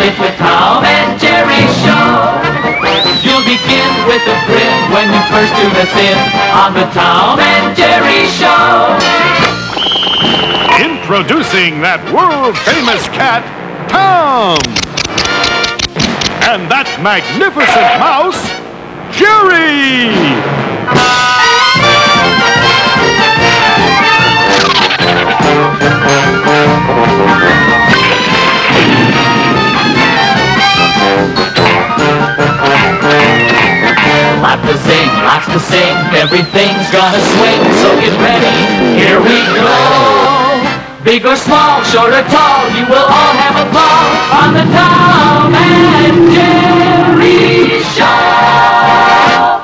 It's the Tom and Jerry Show. You'll begin with a grin when you first tune us in on the Tom and Jerry Show. Introducing that world-famous cat, Tom! And that magnificent mouse, Jerry! Lots to sing, everything's gonna swing, so get ready, here we go. Big or small, short or tall, you will all have a ball on the Tom and Jerry Show.